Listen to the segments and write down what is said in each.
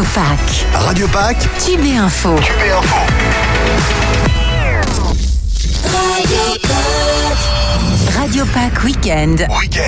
Pâques. Radio Pâques. Tube et Info. Radio Pâques Week-end.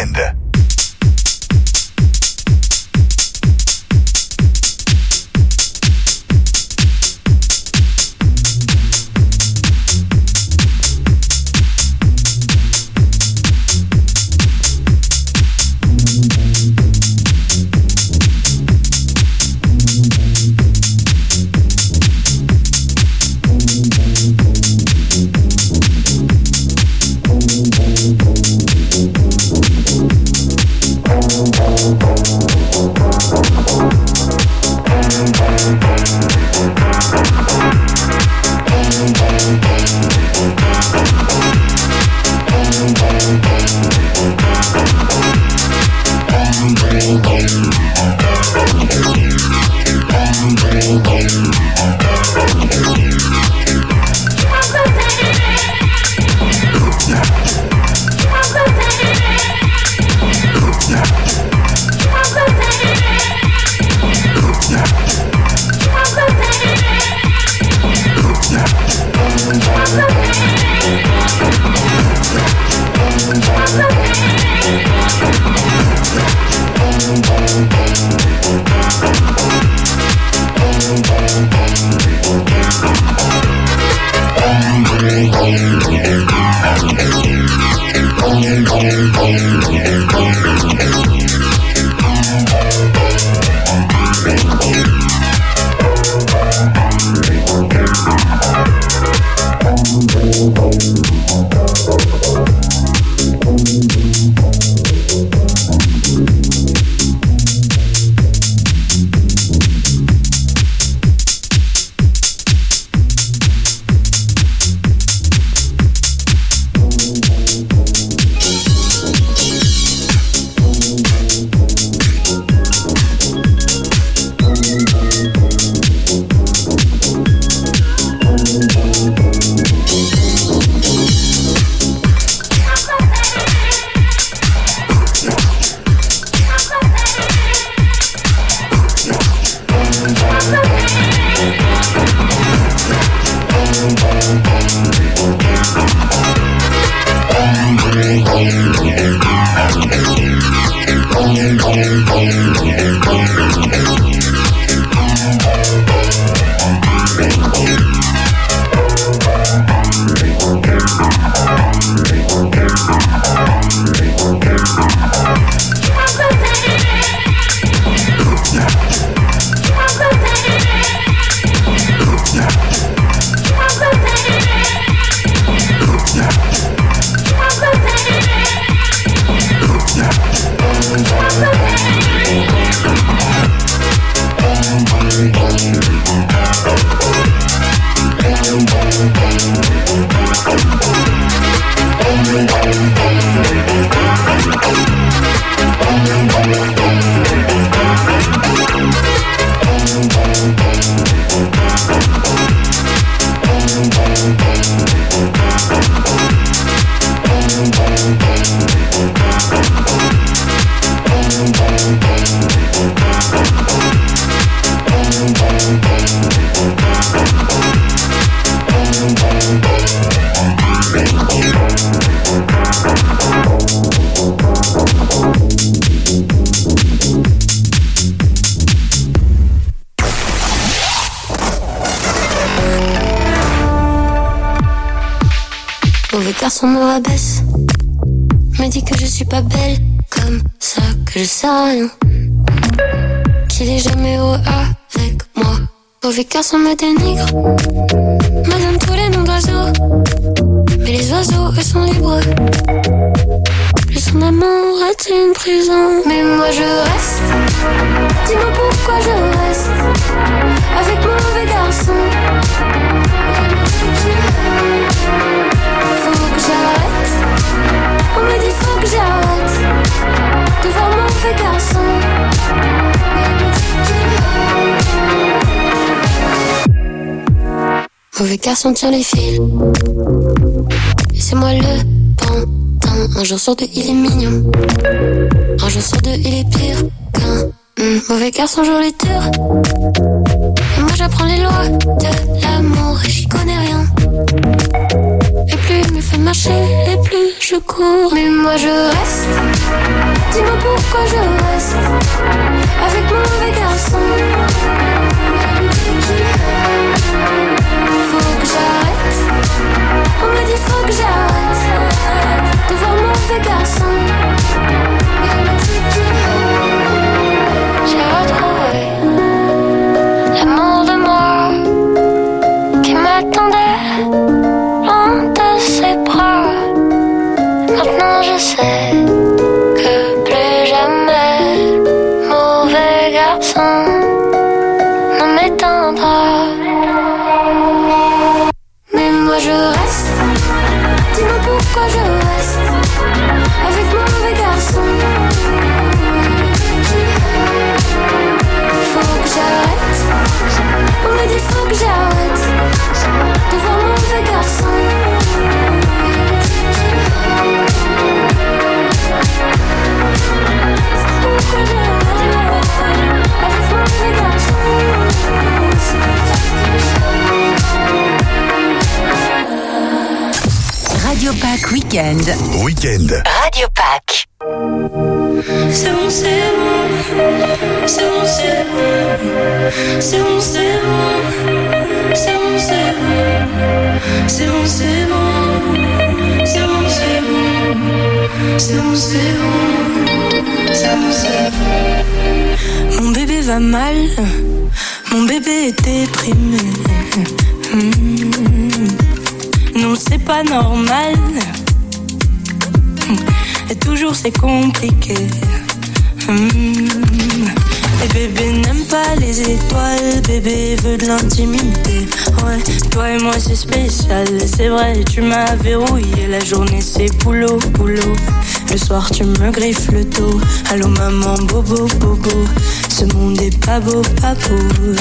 Mauvais garçon me rabaisse, me dit que je suis pas belle comme ça, que je sais rien, qu'il est jamais heureux avec moi. Mauvais garçon me dénigre, me donne tous les noms d'oiseaux, mais les oiseaux eux sont libres. Le son d'amour est une prison, mais moi je reste. Dis-moi pourquoi je reste avec mauvais garçon. Faut que j'arrête. On me dit faut que j'arrête de voir mauvais garçon. Mauvais garçon tire les fils, et c'est moi le pantin. Un jour sur deux il est mignon, un jour sur deux il est pire qu'un Mauvais garçon, jolie tour. Et moi j'apprends les lois de l'amour et j'y connais rien. Et plus il me fait marcher, et plus je cours. Mais moi je reste. Dis-moi pourquoi je reste avec mon mauvais garçon. Faut que j'arrête. On me dit faut que j'arrête de voir mon mauvais garçon. J'ai retrouvé l'amour de moi qui m'attendait loin de ses bras. Maintenant je sais que plus jamais mauvais garçon ne m'éteindra. Mais moi je reste. Dis-moi pourquoi je reste avec mon mauvais garçon. Faut que j'arrête. On me dit faut que j'arrête de voir mon mauvais garçon. Radio Pack Weekend. Radio Pack. C'est bon, c'est bon. C'est bon, c'est bon. C'est bon, c'est bon. C'est bon, c'est bon. C'est bon, c'est bon. C'est bon, c'est bon. C'est bon, c'est bon. C'est bon, c'est bon. Mon bébé va mal. Mon bébé est déprimé. Non, c'est pas normal. Et toujours c'est compliqué. Et bébé n'aime pas les étoiles. Bébé veut de l'intimité. Ouais, toi et moi c'est spécial. C'est vrai, tu m'as verrouillé. La journée c'est boulot, boulot. Le soir tu me griffes le dos. Allô maman, bobo, bobo. Ce monde est pas beau, pas beau.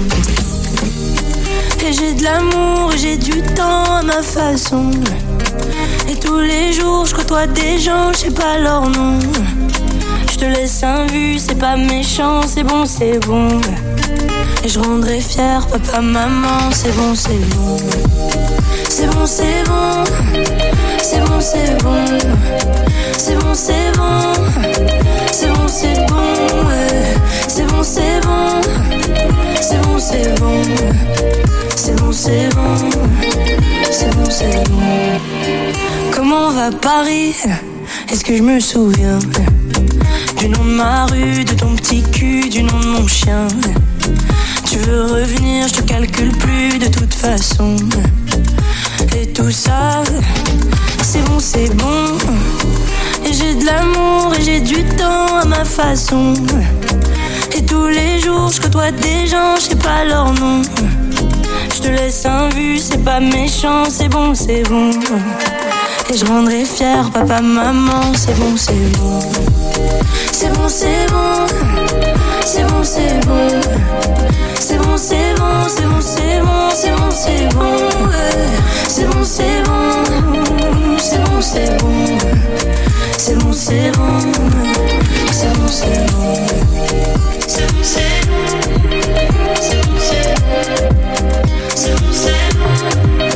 Et j'ai de l'amour, j'ai du temps à ma façon. Et tous les jours je côtoie des gens, je sais pas leur nom. Je te laisse un vu, c'est pas méchant, c'est bon, c'est bon. Et je rendrai fier papa, maman, c'est bon, c'est bon. C'est bon, c'est bon. C'est bon, c'est bon. C'est bon, c'est bon. C'est bon, c'est bon, ouais. C'est bon, c'est bon. C'est bon, c'est bon. C'est bon, c'est bon. C'est bon, c'est bon. Comment va Paris? Est-ce que je me souviens du nom de ma rue, de ton petit cul, du nom de mon chien? Tu veux revenir, je te calcule plus de toute façon. Et tout ça, c'est bon, c'est bon. Et j'ai de l'amour et j'ai du temps à ma façon. Et tous les jours, je côtoie des gens, je sais pas leur nom. Je te laisse un vu, c'est pas méchant, c'est bon, c'est bon. Et je rendrai fier papa, maman, c'est bon, c'est bon. C'est bon, c'est bon. C'est bon, c'est bon. C'est bon, c'est bon, c'est bon, c'est bon, c'est bon, c'est bon. C'est bon, c'est bon. C'est bon, c'est bon. C'est bon, c'est bon. C'est bon, c'est bon. C'est bon, c'est bon. C'est bon, c'est bon. C'est bon, c'est bon.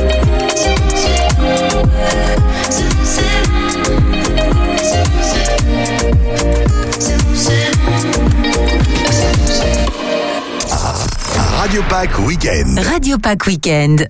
Radio Pack Weekend. Radio Pack Weekend.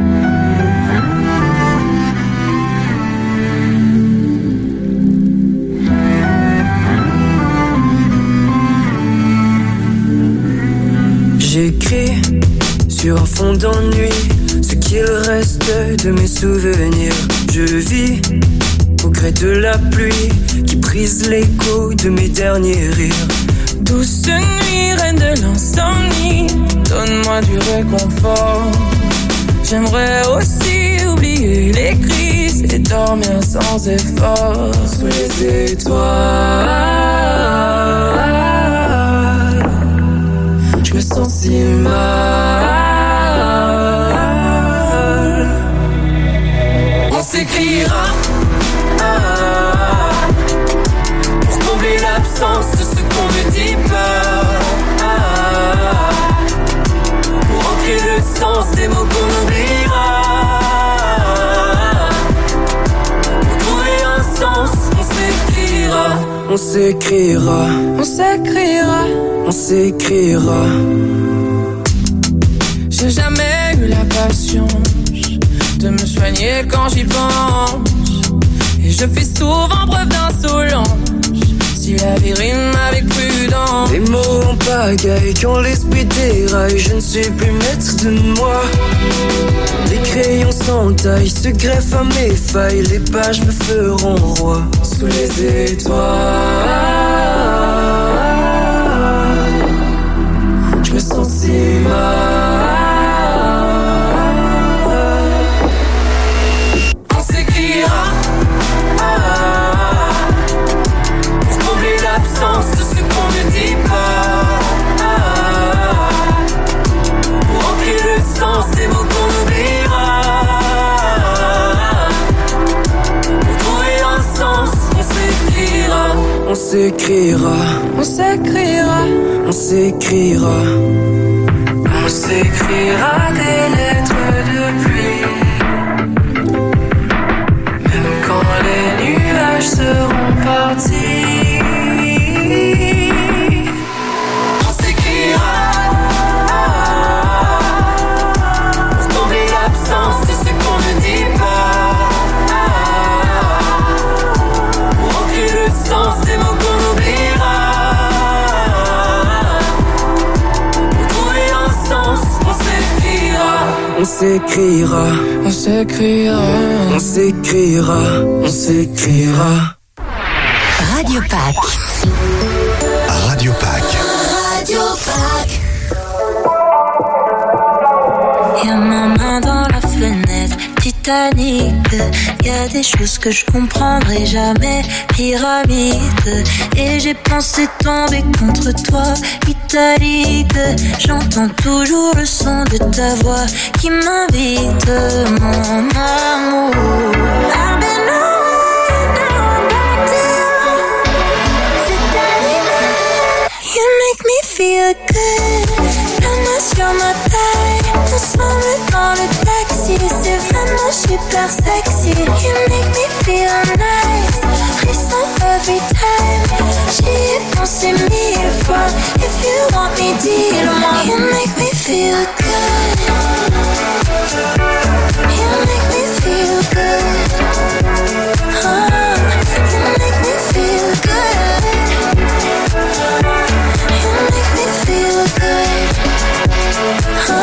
J'écris sur un fond d'ennui ce qu'il reste de mes souvenirs. Je vis au gré de la pluie qui brise l'écho de mes derniers rires. Douce nuit, reine de l'insomnie, donne-moi du réconfort. J'aimerais aussi oublier les crises et dormir sans effort sous les étoiles. Je me sens si mal. On s'écrira pour combler l'absence de ce qu'on me dit peur. sens des mots qu'on oubliera. Pour trouver un sens, on s'écrira. On s'écrira. On s'écrira. On s'écrira. J'ai jamais eu la patience de me soigner quand j'y pense. Et je fais souvent preuve d'insolence si la vie rime avec prudence. Les mots en pagaille quand l'esprit déraille. Je ne suis plus maître de moi. Les crayons sans taille se greffent à mes failles. Les pages me feront roi sous les étoiles. Je me sens si mal. On s'écrira pour combler l'absence de ce qu'on ne dit pas. Pour remplir le sens des mots qu'on oubliera. Pour trouver un sens, on s'écrira. On s'écrira. On s'écrira. On s'écrira. On s'écrira des lettres de pluie. Même quand les nuages seront partis. On s'écrira pour combler l'absence de ce qu'on ne dit pas. Pour remplir le sens des mots qu'on oubliera. Pour trouver un sens, on s'écrira. On s'écrira. On s'écrira. On s'écrira. On s'écrira. Radio Pack. Radio Pack. Radio Pack. Y'a ma main dans la fenêtre, Titanic. Y'a des choses que je comprendrai jamais, pyramide. Et j'ai pensé tomber contre toi, italique. J'entends toujours le son de ta voix qui m'invite, mon amour. I've been away, now I'm back to you. C'est terminé. You make me feel good. La main sur ma taille, ensemble dans le taxi. C'est vraiment super sexy. You make me feel nice. Frisson every time. J'y ai pensé 1000 fois. If you want me, dis-le-moi. You make me feel good. You make me feel good. Oh, you make me feel good. You make me feel good. Oh.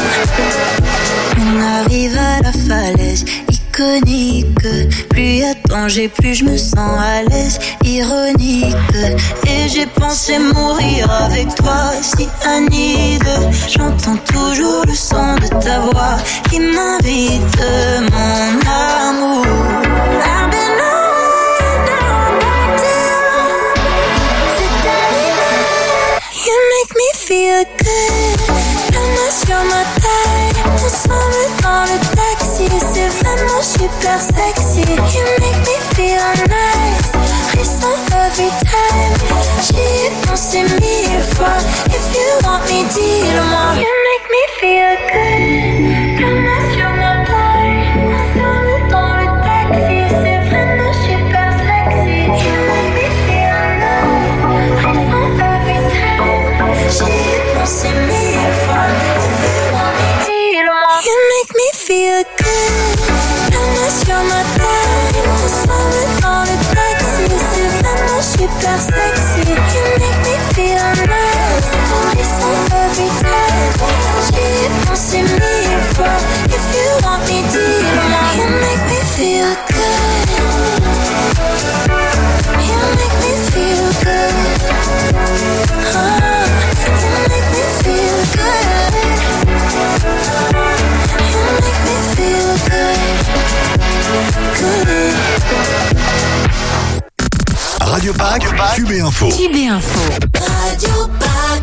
On arrive à la falaise iconique. Plus y a danger, plus je me sens à l'aise. Ironique. Et j'ai pensé mourir avec toi, si Anide. J'entends toujours le son de ta voix qui m'invite, mon amour. I've been away, now I'm back to you. C'est terminé. You make me feel good. La main sur ma taille, ensemble dans le taxi. C'est vraiment super sexy. You make me feel nice. Frisson every time. J'y ai pensé 1000 fois. If you want me, dis-le-moi. You make me feel good. La main sur ma taille, ensemble dans le taxi. C'est vraiment super sexy. You make me feel nice. Frisson every time. J'y ai pensé 1000 fois. If you want me, dis-le-moi. You make me feel good. La main sur ma taille, ensemble dans le taxi. C'est vraiment super sexy. You make me feel nice. Frisson every time. J'y ai pensé 1000 fois. If you want me, dis-le-moi. You make me feel good. You make me feel good. Oh, you make me feel good. You make me feel good. Good. Radio Pack. Cube et Info. Cube et Info. Radio Pack.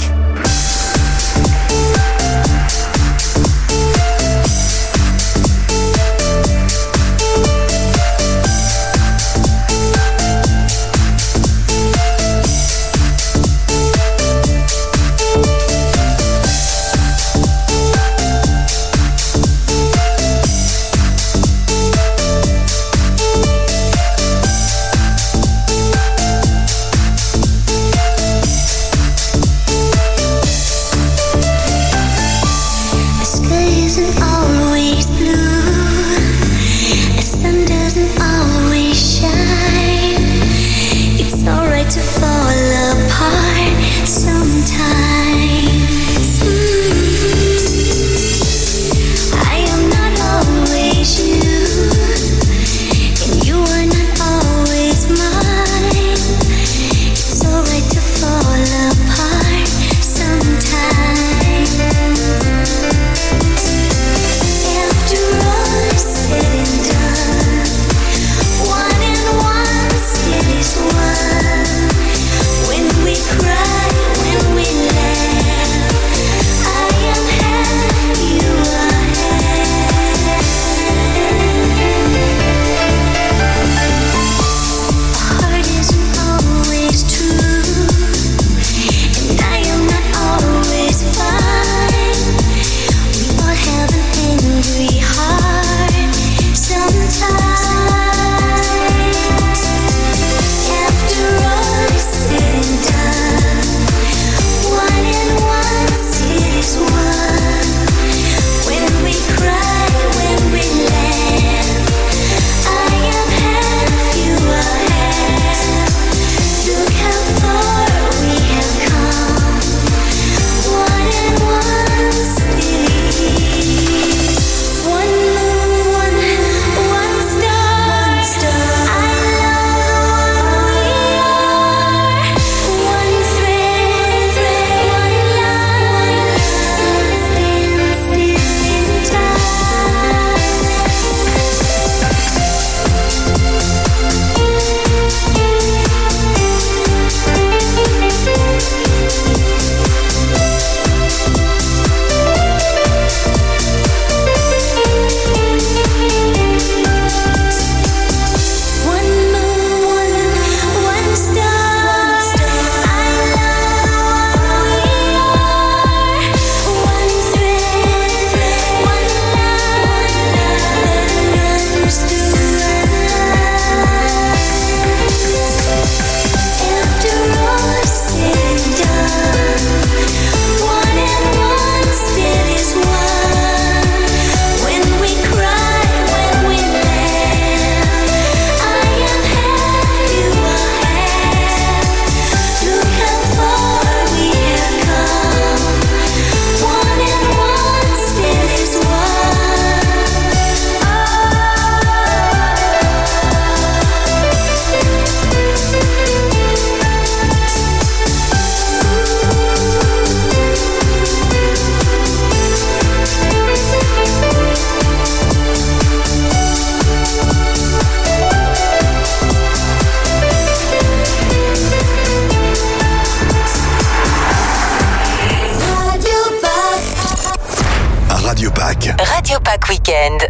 Radio Pack Weekend.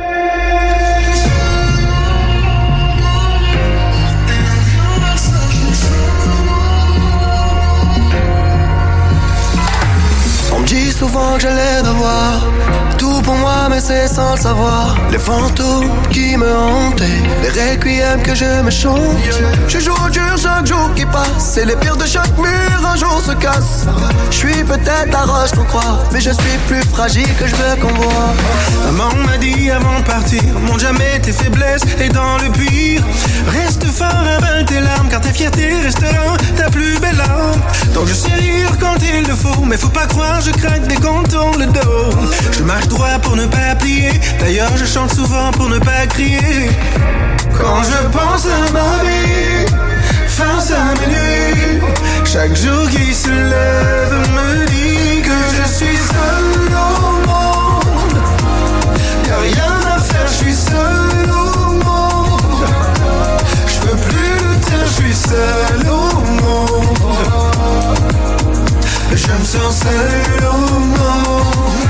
On me dit souvent que j'ai l'air d'avoir tout pour moi, mais c'est sans le savoir. Les fantômes qui me hantaient, les requiems que je me chante. Je joue au dur chaque jour qui passe, et les pires de chaque mur un jour se cassent. Je suis peut-être la roche qu'on croit, mais je suis plus fragile que je veux qu'on voit. Maman m'a dit avant de partir, montre jamais tes faiblesses, et dans le pire, reste fort, avale tes larmes, car tes fiertés resteront ta plus belle arme. Donc je sais rire quand il le faut, mais faut pas croire, je craque dès qu'on tourne le dos. Je marche droit pour ne pas plier, d'ailleurs je chante souvent pour ne pas crier. Quand je pense à ma vie, face à mes nuits, chaque jour qui se lève me dit que je suis seul au monde. Y'a rien à faire, je suis seul au monde. Je veux plus lutter, je suis seul au monde. Je me sens seul au monde.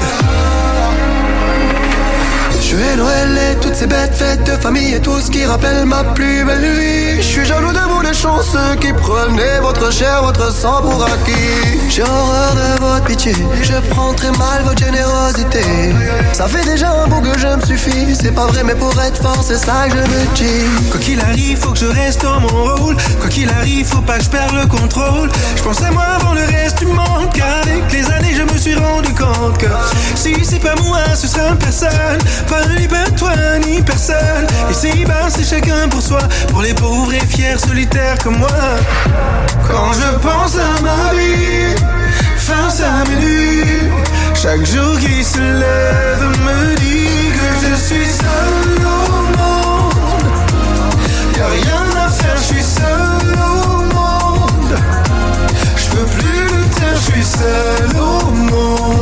Je vais Noël et toutes ces bêtes fêtes de famille et tout ce qui rappelle ma plus belle vie. Je suis jaloux de vous les chanceux qui prenez votre chair, votre sang pour acquis. J'ai horreur de votre pitié, je prends très mal votre générosité. Ça fait déjà un bout que je me suffis, c'est pas vrai mais pour être fort c'est ça que je me dis. Quoi qu'il arrive faut que je reste dans mon rôle, quoi qu'il arrive faut pas que je perde le contrôle. Je pense à moi avant le reste du monde, car avec les années je me suis rendu compte que si c'est pas moi ce sera personne. Ni pas toi ni personne. Et c'est c'est chacun pour soi, pour les pauvres et fiers solitaires comme moi. Quand je pense à ma vie, face à mes nuits, chaque jour qui se lève me dit que je suis seul au monde. Y'a rien à faire, je suis seul au monde. Je peux plus lutter, je suis seul au monde.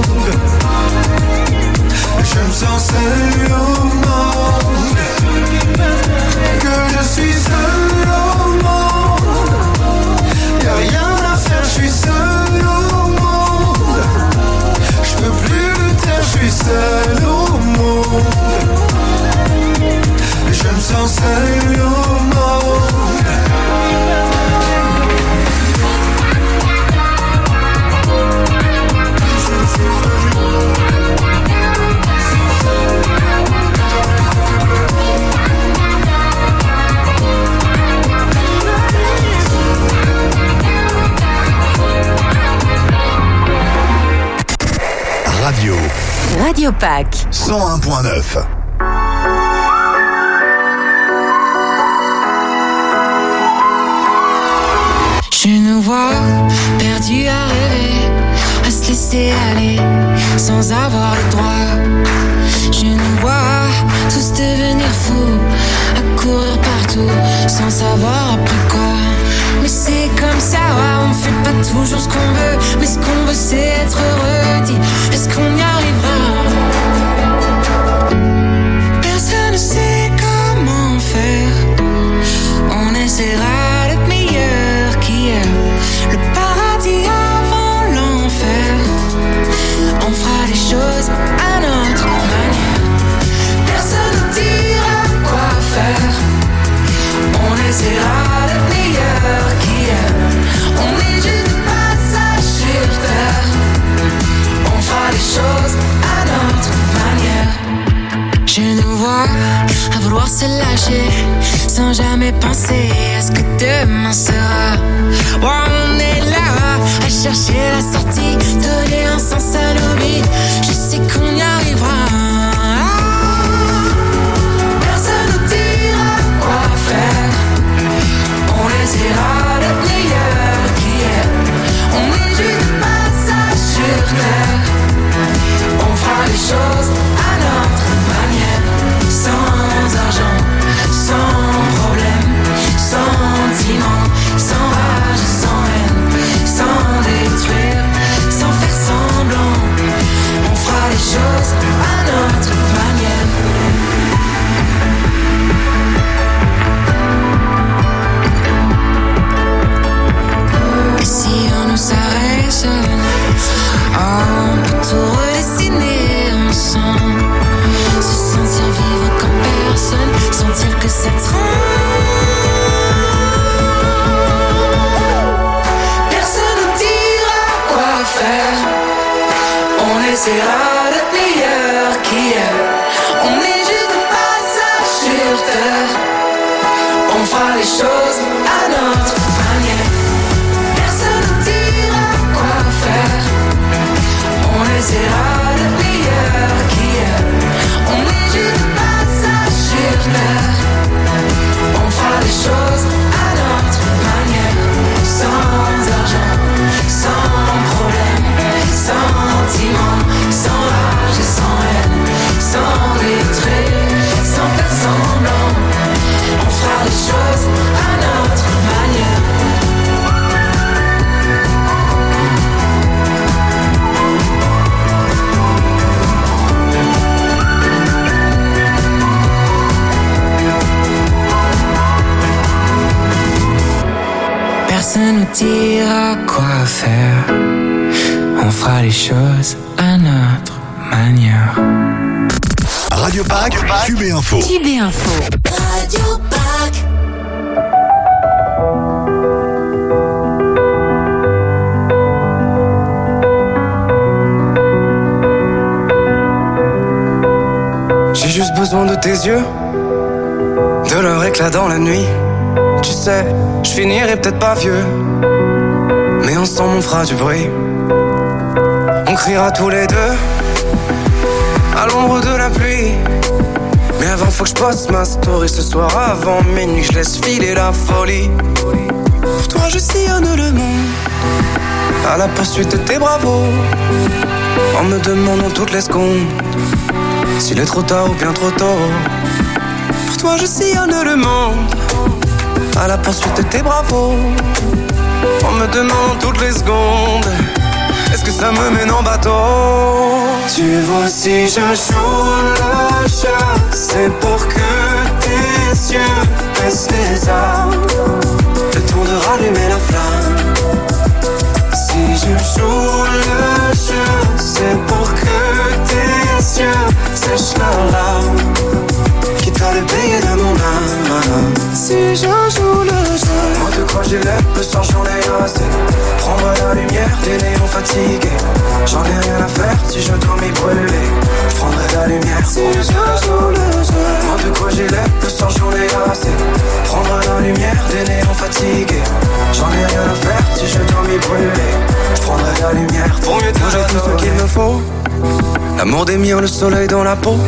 Je me sens seul au monde. Que je suis seul au monde. Y'a rien à faire, je suis seul au monde. Je peux plus lutter, je suis seul au monde. Je me sens seul au monde. Radio Pack 101.9. Je nous vois perdus à rêver, à se laisser aller sans avoir le droit. Je nous vois tous devenir fous, à courir partout sans savoir après quoi. Mais c'est comme ça, on fait pas toujours ce qu'on veut, mais ce qu'on veut c'est être heureux. Dis, est-ce qu'on y arrivera? Personne ne sait comment faire. On essaiera le meilleur qu'hier, le paradis avant l'enfer. On fera les choses à notre manière. Personne ne dira quoi faire. On essaiera le meilleur qu'hier. On est juste de passage sur terre. On fera les choses à notre manière. Je nous vois à vouloir se lâcher sans jamais penser à ce que demain sera. Oh, on est là à chercher la sortie, donner un sens à nos vies. Je sais qu'on y arrivera. Personne ne dira quoi faire. On essaiera le meilleur qu'hier. On est juste de passage sur terre. On fera les choses à notre manière. Sans argent, sans problème, sans sentiment, sans rage, sans haine, sans détruire, sans faire semblant. On fera les choses essaiera d'être meilleur qu'hier. On est juste de passage sur terre. On fera les choses à notre manière. Personne ne dira quoi faire. On essaiera d'être meilleur qu'hier. On est juste de passage sur terre. On fera les choses à notre manière. Sans argent, sans problème, sans sentiment, sans rage et sans haine, sans retrait, sans faire semblant. On fera les choses à notre manière. Personne nous dira quoi faire. On fera les choses à notre manière. Radio Pack, Cube et Info. Cube et Info. Radio Pack. J'ai juste besoin de tes yeux, de leur éclat dans la nuit. Tu sais, je finirai peut-être pas vieux, mais ensemble on fera du bruit. On criera tous les deux à l'ombre de la pluie. Mais avant faut que je poste ma story ce soir avant minuit. Je laisse filer la folie. Pour toi je sillonne le monde à la poursuite de tes bravos, en me demandant toutes les secondes s'il est trop tard ou bien trop tôt. Pour toi je sillonne le monde à la poursuite de tes bravos, en me demandant toutes les secondes est-ce que ça me mène en bateau. Tu vois si je joue le jeu, c'est pour que tes yeux baissent les armes, le temps de rallumer la flamme. Si je joue le jeu, c'est pour que tes yeux sèchent leurs larmes, quitte à le payer de mon âme. Si je joue le jeu, moi de quoi j'ai l'air, le soir j'en ai assez. Prendre la lumière des néons fatigués, j'en ai rien à faire si je dois m'y brûler. Je prendrai la lumière si je joue le jeu. Moi de quoi j'ai l'air, le soir j'en ai assez. Prendre la lumière des néons fatigués, j'en ai rien à faire si je dois m'y brûler. Je prendrai la lumière pour mieux te j'ai tout ce qu'il me faut. L'amour des miens, le soleil dans la peau.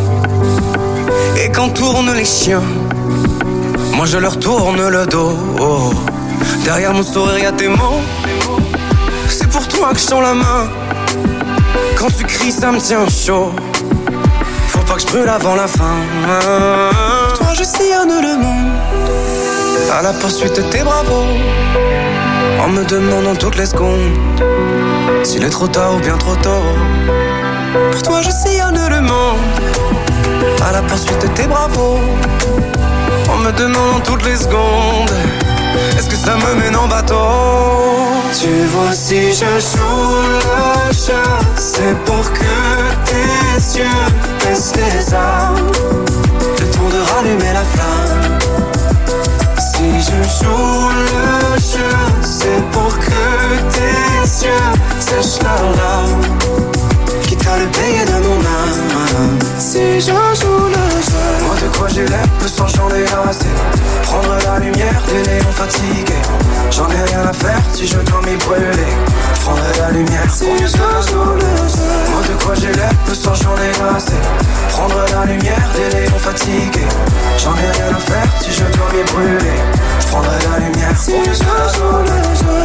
Et quand tournent les chiens, moi je leur tourne le dos. Derrière mon sourire y'a tes mots. C'est pour toi que je tends la main. Quand tu cries ça me tient chaud. Faut pas que je brûle avant la fin. Pour toi je sillonne le monde à la poursuite de tes bravos, en me demandant toutes les secondes s'il est trop tard ou bien trop tôt. Pour toi je sillonne le monde à la poursuite de tes bravos, en me demandant toutes les secondes est-ce que ça me mène en bateau. Tu vois si je joue le jeu, c'est pour que tes yeux baissent les armes, le temps de rallumer la flamme. Si je joue le jeu, c'est pour que tes yeux sèchent leurs larmes, quitte à le payer de mon âme. Si je joue le jeu, moi de quoi j'ai l'air, le soir j'en ai assez. Prendre la lumière des néons fatigués, j'en ai rien à faire si je dois m'y brûler. Je prendrai la lumière si je joue le jeu. Moi de quoi j'ai l'air, le soir j'en ai assez. Prendre la lumière des néons fatigués, j'en ai rien à faire si je dois m'y brûler. Je prendrai la lumière si je joue le jeu.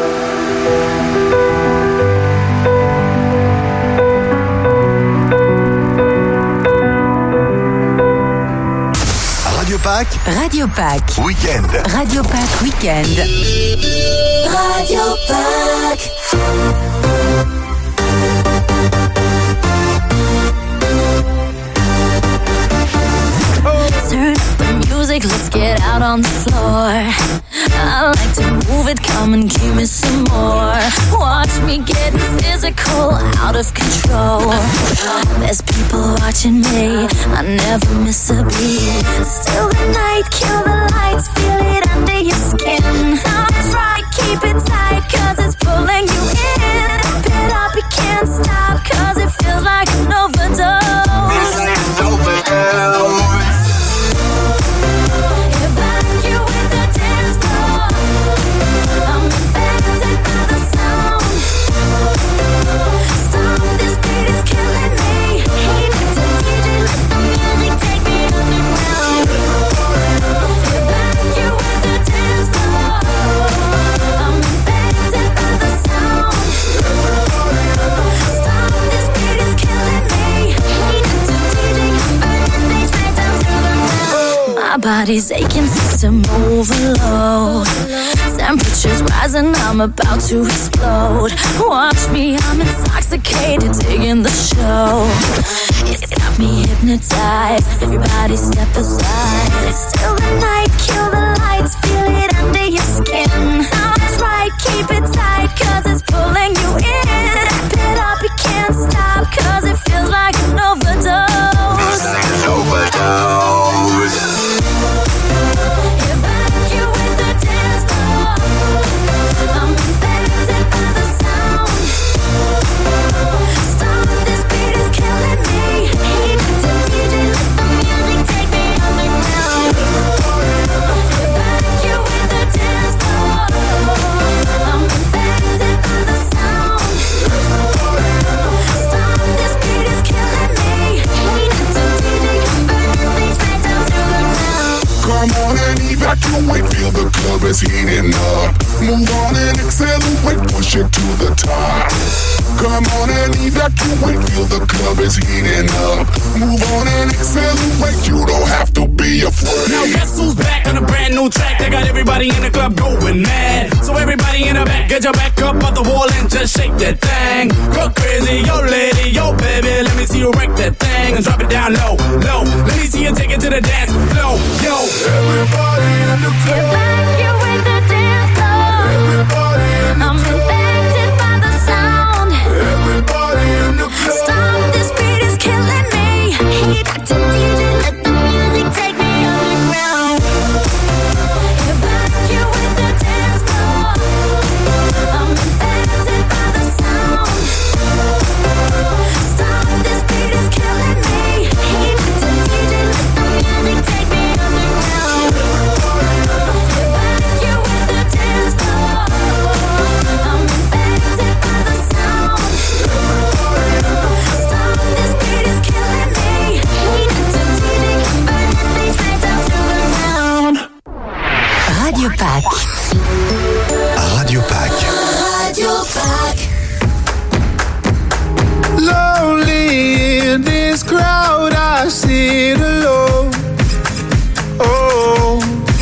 Radio Pack Weekend. Radio Pack Weekend. Radio Pack. Turn up the music, let's get out on the floor. I like to move it, come and give me some more. Watch me get physical, out of control. There's people watching me, I never miss a beat. Still the night, kill the lights, feel it under your skin. That's right, keep it tight, cause it's pulling you in. Pump it up, you can't stop, cause it feels body's aching, system overload. Temperatures rising, I'm about to explode. Watch me, I'm intoxicated, digging the show. It's got me hypnotized, everybody step aside. It's still the night, kill the lights, feel it under your skin. Now that's right, keep it tight, cause it's pulling you in. Wrap it up, you can't stop, cause it feels like an overdose. An overdose. Evacuate the dance floor. I'm infected by the sound. Stop, this beat is killing me. Heat to DJ, let the music take me underground. Evacuate the dance floor. I'm infected by the sound. Stop, this beat is killing me. Heat to DJ, burn things right down to the ground. Come on and evacuate, feel the club is heating up. Move on and accelerate, push it to the top. Come on and evacuate, feel the club is heating up. Move on and accelerate, you don't have to be afraid. Now guess who's back on a brand new track? They got everybody in the club going mad. So everybody in the back, get your back up on the wall and just shake that thing. Go crazy, yo lady, yo baby, let me see you wreck that thing and drop it down low, low. Let me see you take it to the dance floor, yo. Everybody in the club. Evacuate the dance floor. Everybody in the I'm infected by the sound. Everybody in the club. Stop, this beat is killing me. Heat to DJ, let the music take me underground. Evacuate the dance floor. I'm infected by the sound. Stop, this beat is killing me. Heat to DJ, let the music take me underground. Evacuate the dance floor. I'm infected by the sound. Stop, this beat is killing me. Heat to DJ, burn things right down to the ground. Radio Pack. Radio Pack. Radio Pack. Lonely in this crowd, I sit alone. Oh,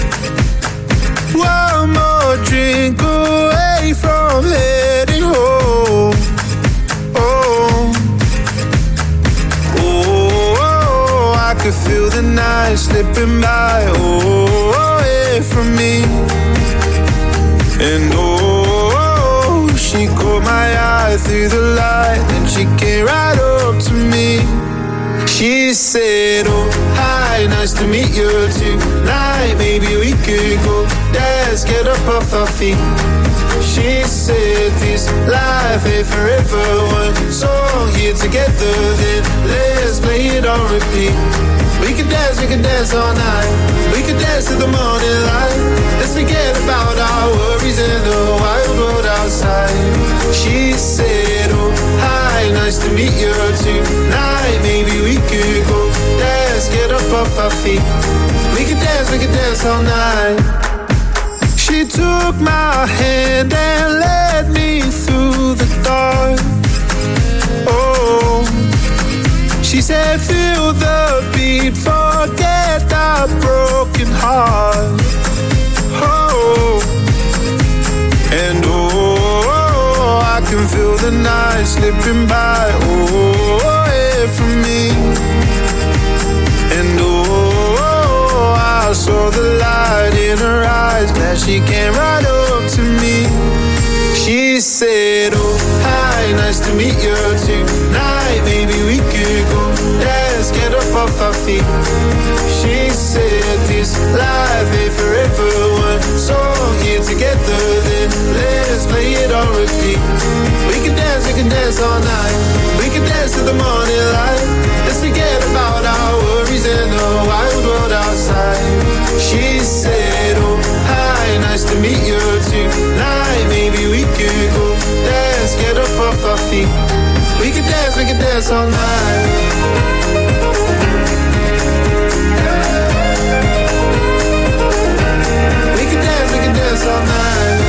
one more drink away from heading home. Oh, oh, I could feel the night slipping by. Oh, away from me. And oh, she caught my eye through the light, and she came right up to me. She said, oh, hi, nice to meet you tonight. Maybe we could go dance, get up off our feet. She said, this life ain't forever. One song here together, then let's play it on repeat. We can dance all night. We can dance to the morning light. Let's forget about our worries and the wild world outside. She said, oh, hi, nice to meet you tonight. Maybe we could go dance, get up off our feet. We can dance all night. She took my hand and led me through the dark. Oh, she said, feel the beat, forget our broken heart. Oh, and oh, I can feel the night slipping by. Oh, away from me. And oh, I saw the light in her eyes. Glad she came right up to me. She said, oh, hi, nice to meet you tonight. Maybe we could go dance, get up off our feet. She said, this life ain't forever. One song here together, then let's play it on repeat. We can dance all night. We can dance to the morning light. Let's forget about our worries and the wild world outside. She said, oh, hi, nice to meet you tonight. Maybe we could go dance, get up off our feet. We can dance all night. We can dance all night.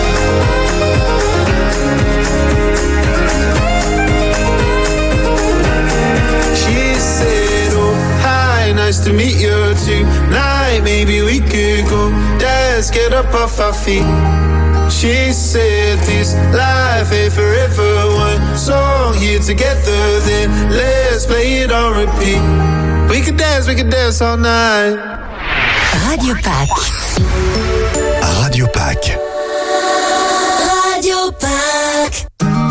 She said, oh, hi, nice to meet you tonight. tonight, maybe we could go dance, get up off our feet. She said this life ain't forever. One song here together, then let's play it on repeat. We could dance all night. Radio Pack. Radio Pack. Radio Pack.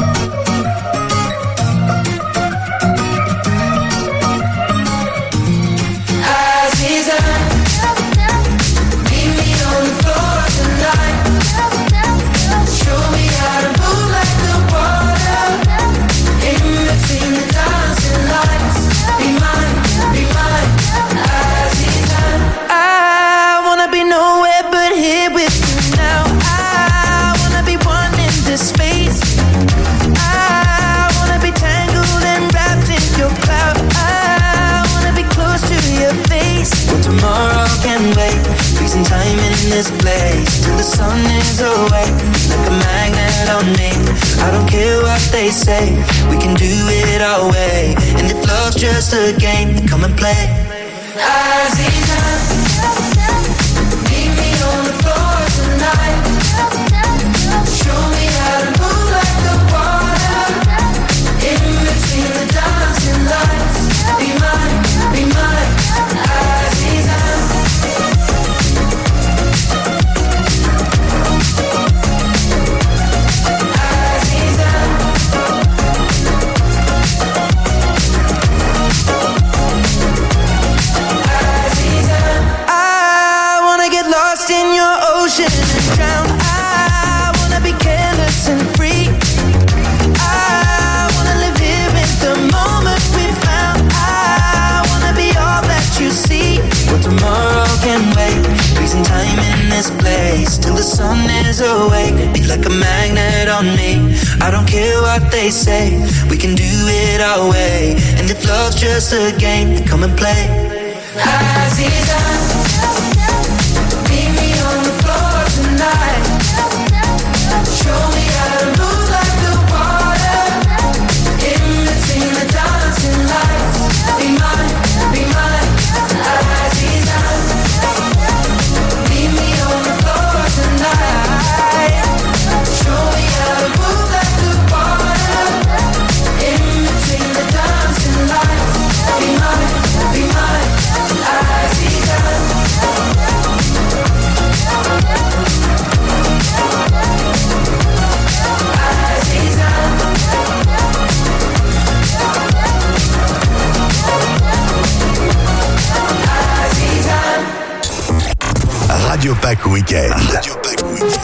Tomorrow can wait, freezing time in this place till the sun is awake, like a magnet on me. I don't care what they say, we can do it our way. And if love's just a game, then come and play. Aziza, meet me on the floor tonight. Show me how to move like the water, in between the dancing lights. Be mine, be mine. And drown. I wanna be careless and free. I wanna live here in the moment we found. I wanna be all that you see. Well, tomorrow can wait, freezing time in this place till the sun is awake. Be like a magnet on me. I don't care what they say, we can do it our way. And if love's just a game, then come and play. Aziza, meet me on the floor tonight. Show me how to move like the water, in between the dancing lights. Be mine, be mine. Aziza, meet me on the floor tonight. Show me how to move like the water, in between the dancing lights. Be mine, be mine. Aziza. Radio Pack Weekend. Radio Pack Weekend.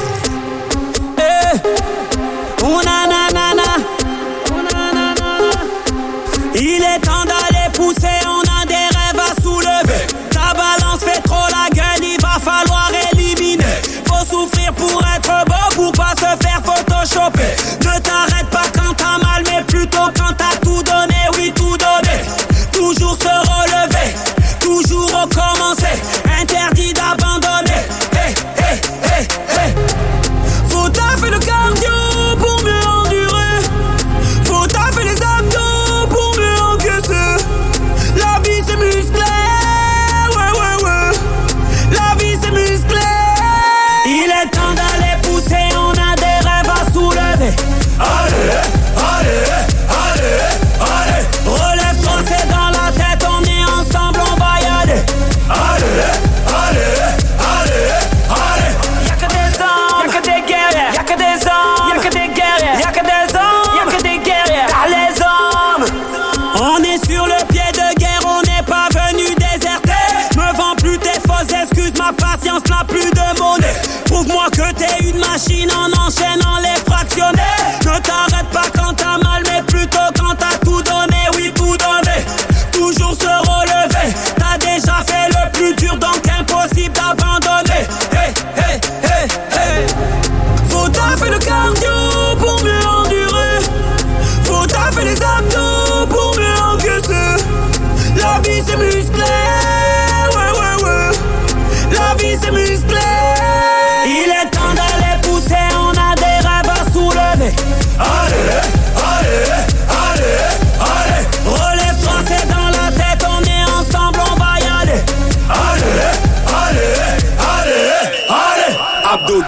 Il est temps d'aller pousser, on a des rêves à soulever. Ta balance fait trop la gueule, il va falloir éliminer. Faut souffrir pour être beau, pour pas se faire photoshopper. Ne t'arrête pas quand t'as mal, mais plutôt quand t'as tout donné, oui tout donné. Toujours se relever, toujours recommencer. Interdit d'abandonner. Hey, hey, hey, hey. Faut taffer le cardio pour mieux endurer. Faut taffer les abdos pour mieux encaisser. La vie c'est musclé, ouais, ouais, ouais. La vie c'est musclé. Il est temps d'aller pousser, on a des rêves à soulever. Allez, allez, allez, allez. Relève-toi, c'est dans la tête, on est ensemble, on va y aller. Allez, allez, allez, allez. Y'a que des hommes, y'a que des guerriers. Y'a que des hommes, y'a que des guerriers. Y'a que des hommes, y'a que des guerriers. T'as les hommes. On est sur le pied de guerre, on n'est pas venu déserter. Me vends plus tes fausses excuses, ma patience n'a plus de monnaie. Prouve-moi que t'es une machine en enchaînant les fractionnés. Ne t'arrête pas quand t'as mal, mais plutôt quand t'as tout donné, oui tout donné. Toujours se relever, t'as déjà fait le plus dur, donc impossible d'abandonner. Hey, hey, hey, hey. Faut taffer le cardio pour mieux endurer. Faut taffer les abdos pour mieux encaisser. La vie c'est musclé, ouais, ouais, ouais. La vie c'est musclé. Il est temps d'aller pousser, on a des rêves à soulever. Allez, allez, allez, allez. Relève-toi, c'est dans la tête, on est ensemble, on va y aller. Allez, allez,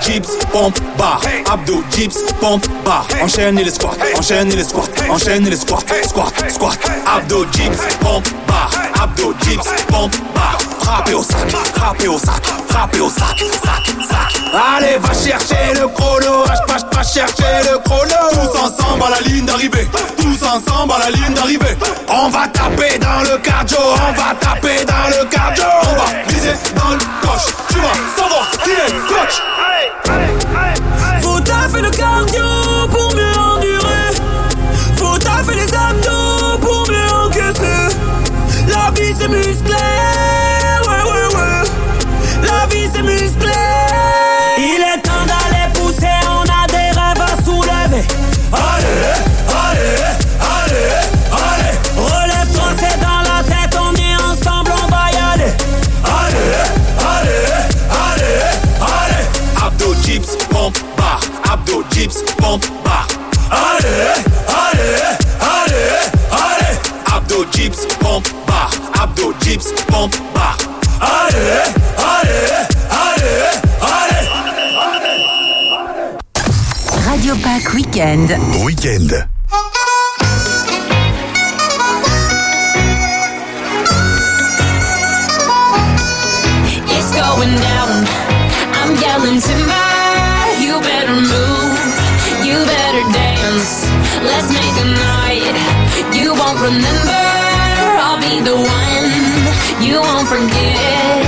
dips, pompe, barre. Abdo, dips, pompe, barre. Enchaîne les squats, enchaîne les squats, enchaîne les squats, squat, squat. Abdo, dips, pompe, barre. Abdo, dips, pompe, barre. Frappez au sac, frappez au sac, frappez au sac, sac, sac. Allez, va chercher le chrono, va chercher le chrono. Tous ensemble à la ligne d'arrivée, tous ensemble à la ligne d'arrivée. On va taper dans le cardio, on va taper dans le cardio. On va viser dans le coche, tu vas savoir qui est le coach. Faut taffer le cardio pour mieux endurer. Faut taffer les abdos pour mieux encaisser. La vie c'est musclé, ouais ouais ouais. La vie c'est musclé. Il est temps d'aller pousser, on a des rêves à soulever. Allez, allez, allez, allez. Relève-toi, c'est dans la tête, on est ensemble, on va y aller. Allez, allez, allez, allez. Abdo, dips, pompe, barre. Abdo, dips, pompe, barre. Allez, allez, allez, allez. Abdo, dips, pompe, barre. Abdo, dips, pompe, barre. Allez, allez, allez, allez. Radio Pack Weekend. Weekend. It's going down. I'm yelling timber. You better move. You better dance. Let's make a night you won't remember. I'll be the one you won't forget.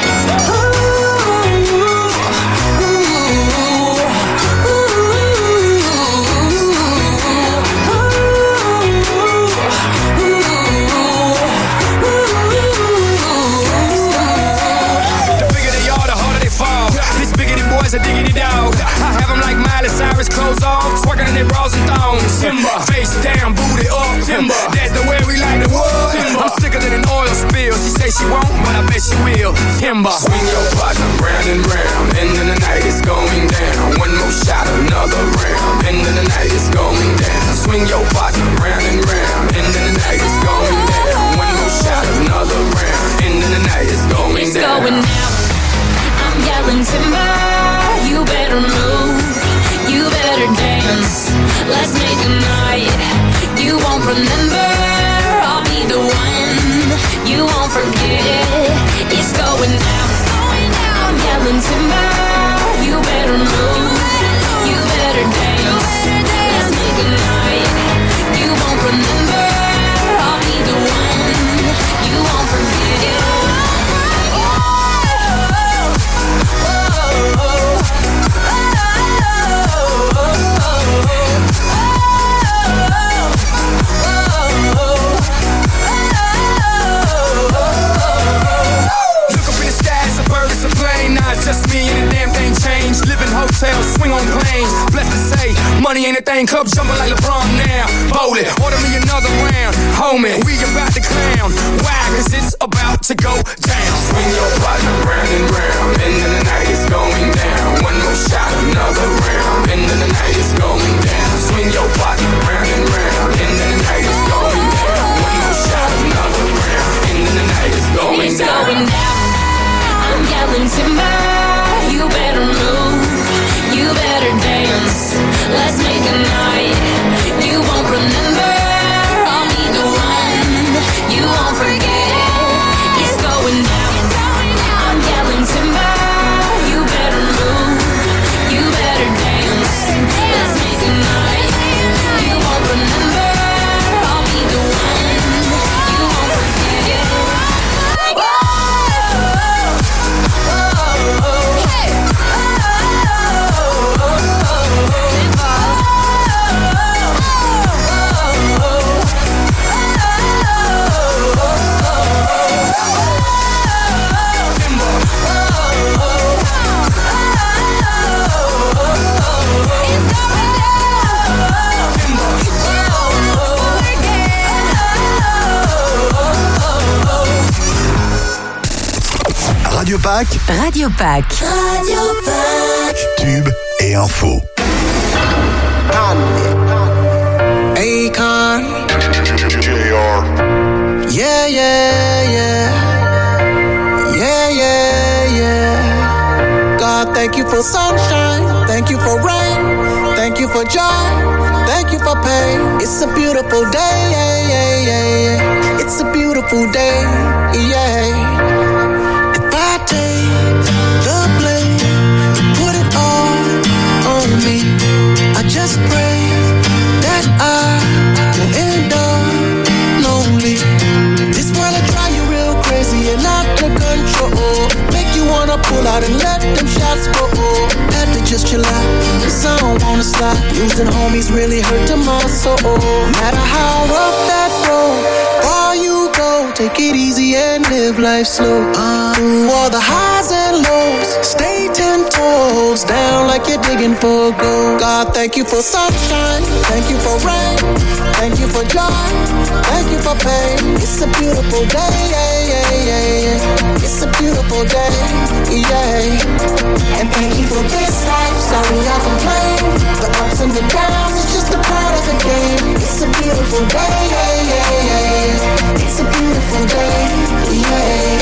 Boys are diggity dog. I have them like Miley Cyrus, clothes off, twerking in their bras and thongs. Timber, face down, booty up. Timber, that's the way we like the wood. Timber, I'm sicker than an oil spill. She say she won't, but I bet she will. Timber, swing your partner round and round, and then the night is going down. One more shot, another round, and then the night is going down. Swing your partner round and round, and then the night is going down. One more shot, another round, and then the night is going down. It's going down. I'm yelling timber, you better move, you better dance. Let's make a night you won't remember. I'll be the one you won't forget. It's going down, I'm yelling timber, you better move, you better dance. Let's make a night you won't remember. I'll be the one you won't forget. Just me and the damn thing changed. Live in hotels, swing on planes. Blessed to say, money ain't a thing. Club jumping like LeBron now. Bowl it, order me another round. Homie, we about to clown. Why? Cause it's about to go down. Swing your partner round and round, and then the night is going down. One more shot, another round, and then the night is going down. Swing your partner round and round, and then the night is going down. One more shot, another round, and then the night is going it's down. Going down. I'm yelling timber, you better move, you better dance. Let's make a night you won't remember. I'll be the one you won't forget. It's going down, I'm yelling timber, you better move, you better dance. Let's make a night you won't remember. I'll be the one you won't forget. Radio Pack. Radio Pack. Radio Pack. Tube et info. Akon. JR. Yeah, yeah, yeah. Yeah, yeah, yeah. God, thank you for sunshine. you for rain, thank you for joy, thank you for pain. It's a beautiful day, it's a beautiful day, yeah. If I take the blame, put it all on me, I just pray that I will end up lonely. This world will drive you real crazy and out of control, make you wanna pull out and let them shots go. Had to just chill out, 'cause I don't wanna stop. Losing homies really hurting my soul. No matter how rough that road, all you go, take it easy and live life slow. Through all the highs and lows, stay 10 toes down like you're digging for gold. God, thank you for sunshine, thank you for rain, thank you for joy, thank you for pain. It's a beautiful day, it's a beautiful day, yeah. And thank you for this life, sorry I complain. The ups and the downs, it's just a part of the game. It's a beautiful day, it's a beautiful day, yeah.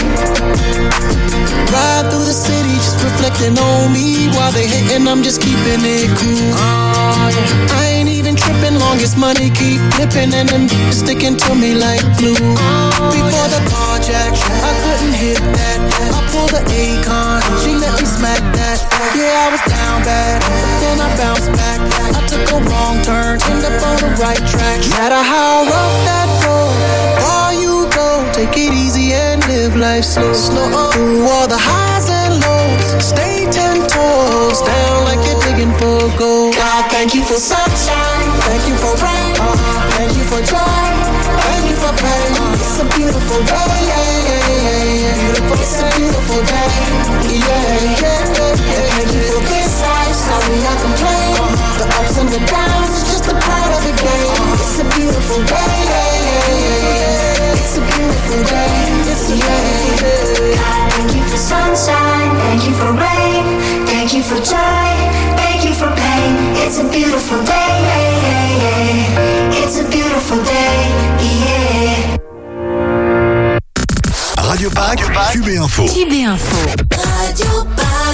Ride through the city, just reflecting on me. While they hating, I'm just keeping it cool. I ain't even tripping, long as money keep flipping and them sticking to me like glue. Before the carjack, I couldn't hit that. I pulled the Akon, she let me smack that. Yeah, I was down bad, but then I bounced back. I took a wrong turn, ended up on the right track. No matter how rough that road, all you go, take it easy and live life slow. Through all the highs and lows, stay 10 toes down like you're digging for gold. God, thank you for sunshine, thank you for rain, thank you for joy, thank you for pain. It's a beautiful day, it's a beautiful day, yeah. Thank you for this life, sorry I complain. The ups and the downs, it's just a part of the game. It's a beautiful day, it's a beautiful day, it's a day. Thank you for sunshine, thank you for rain, thank you for joy, thank you for pain. It's a beautiful day, it's a beautiful day, yeah. Radio Pack, QB Info. QB Info. Radio Pack.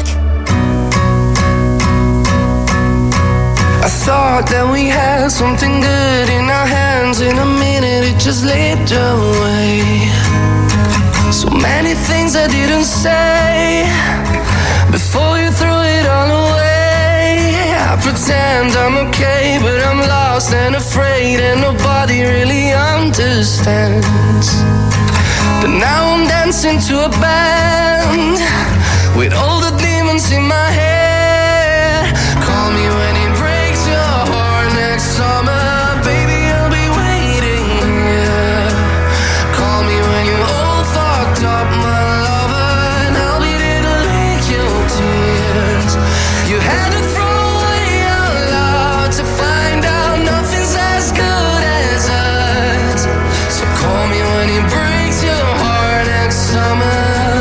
I thought that we had something good in our hands. In a minute it just slipped away. So many things I didn't say before you threw it all away. I pretend I'm okay, but I'm lost and afraid, and nobody really understands. But now I'm dancing to a band with all the demons in my head. Call me when it breaks your heart next summer, baby, I'll be waiting here. Call me when you're all fucked up, my lover, and I'll be there to lick your tears. You had to throw away your love to find out nothing's as good as us. So call me when it breaks your heart next summer.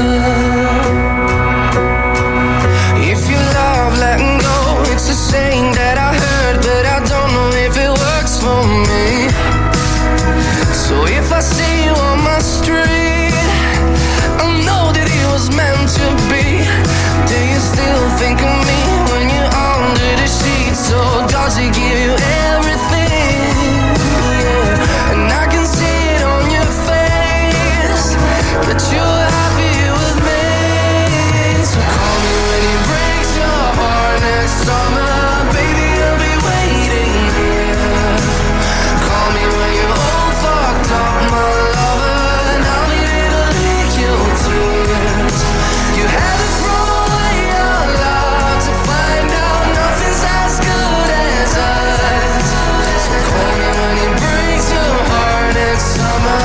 If you love letting go, it's a saying that I heard, but I don't know if it works for me. So if I see you on my street, I know that it was meant to be. Do you still think of me when you're under the sheets? So does he give you everything? Yeah. And I can see it on your face that you're happy with me. So call me when it breaks your heart next summer, baby, I'll be waiting here. Call me when you're all fucked up, my lover, and I'll be there to lick your tears. You had to throw away your love to find out nothing's as good as us. So call me when it breaks your heart next summer.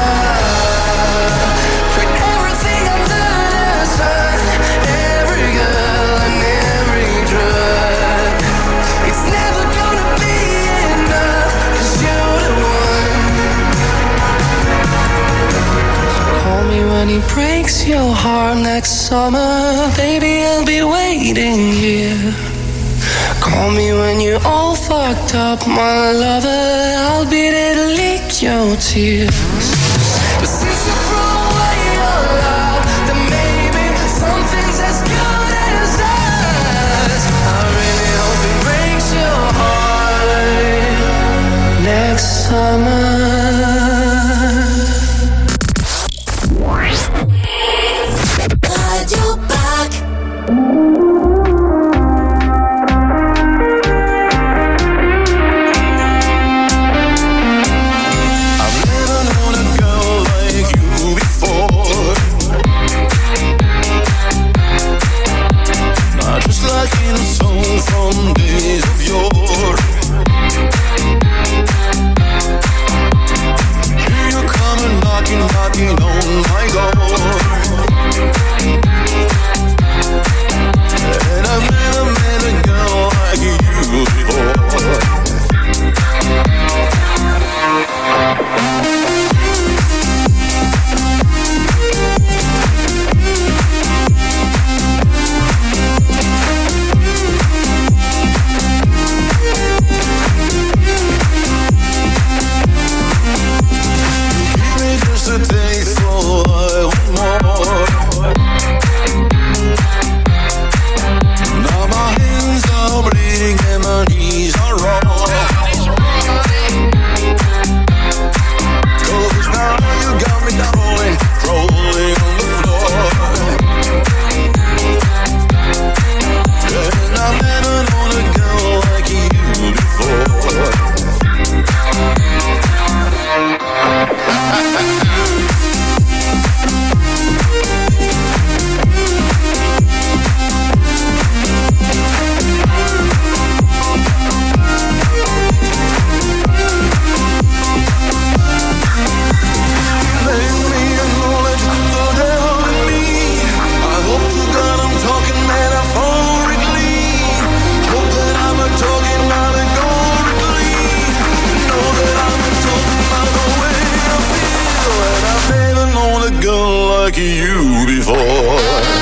For everything under the sun, every girl and every drug, it's never gonna be enough, 'cause you're the one. Call me when he breaks your heart next summer, baby, I'll be waiting here. Call me when you're all fucked up, my lover, I'll be there to lick your tears. But since you threw away your love, then maybe something's as good as us. I really hope it before.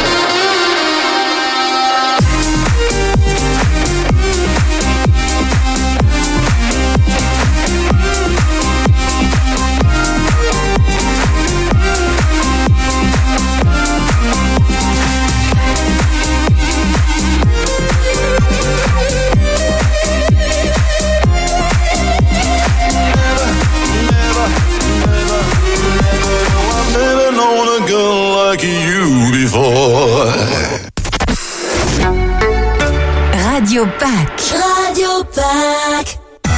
Like you before. Radio Pack. Radio Pack.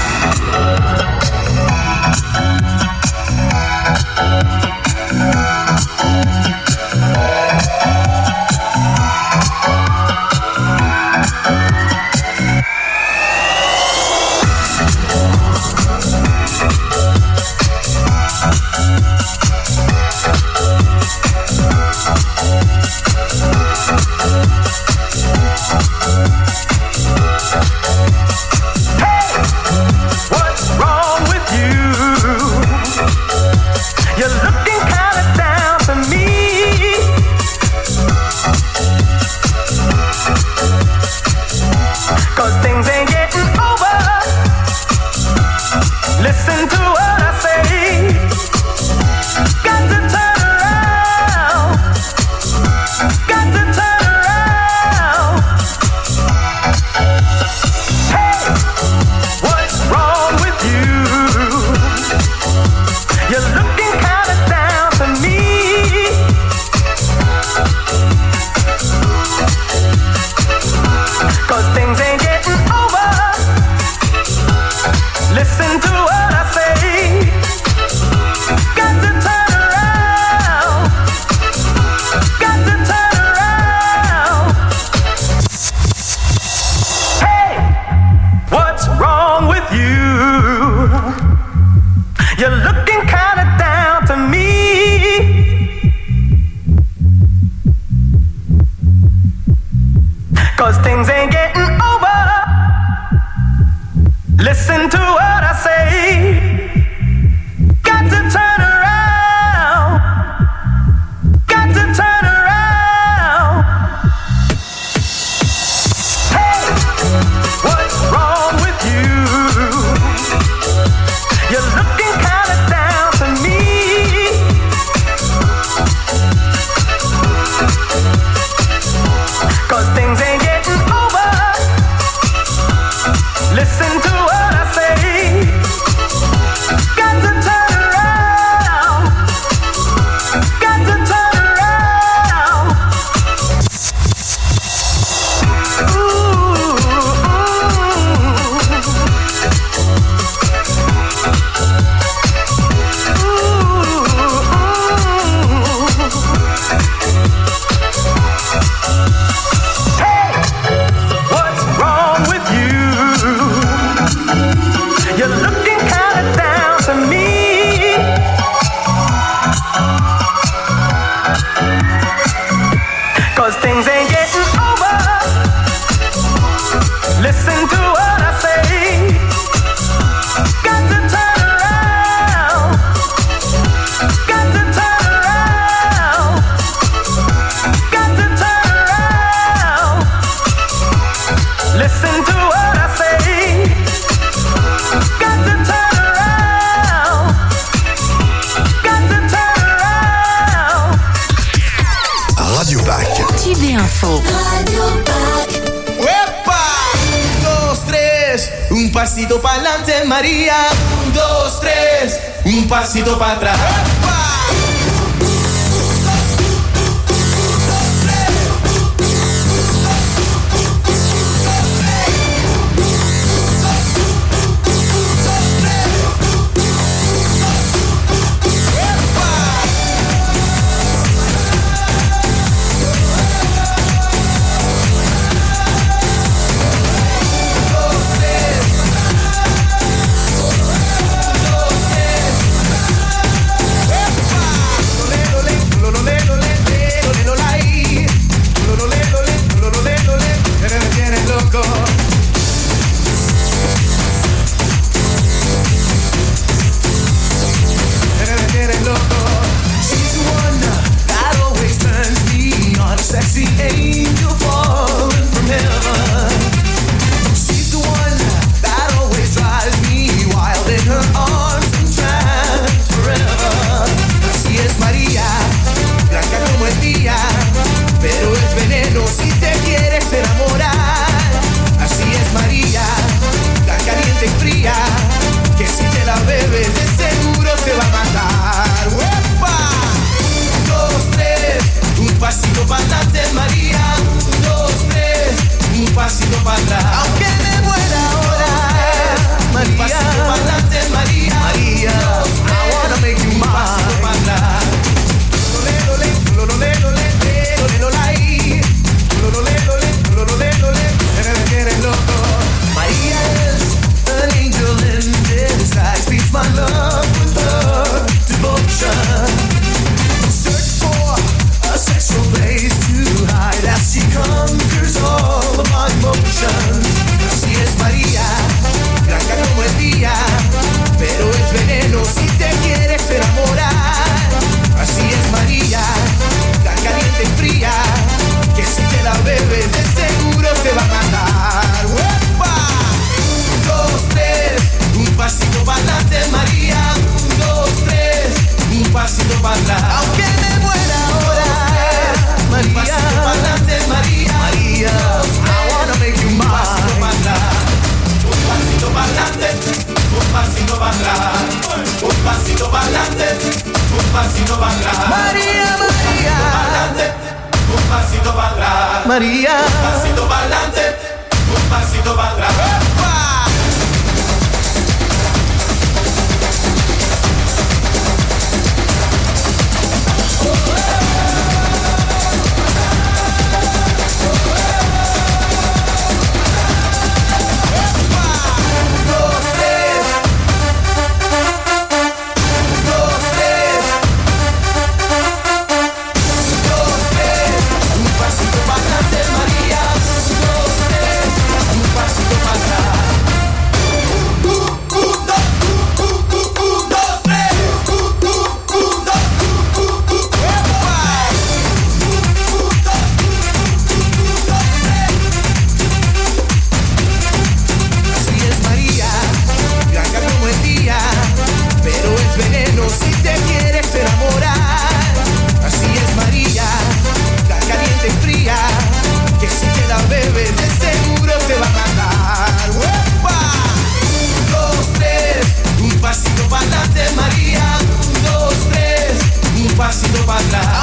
pasito pa'lante, María. 1, 2, 3, un pasito para atrás. conquers all of my emotions. Así es María, blanca como el día, pero es veneno si te quieres enamorar. Así es María, tan caliente y fría, que si te la bebes de seguro te va a matar. ¡Uepa! 1, 2, 3, un pasito para adelante María. 1, 2, 3, un pasito para atrás. Aunque me muera ahora, María. Un pasito para adelante María. María, I wanna make you mine. Un pasito para atrás, un pasito para adelante, un pasito para atrás, un pasito para adelante, un pasito para atrás. María, María, un pasito para atrás. María, un pasito para adelante, un pasito para atrás.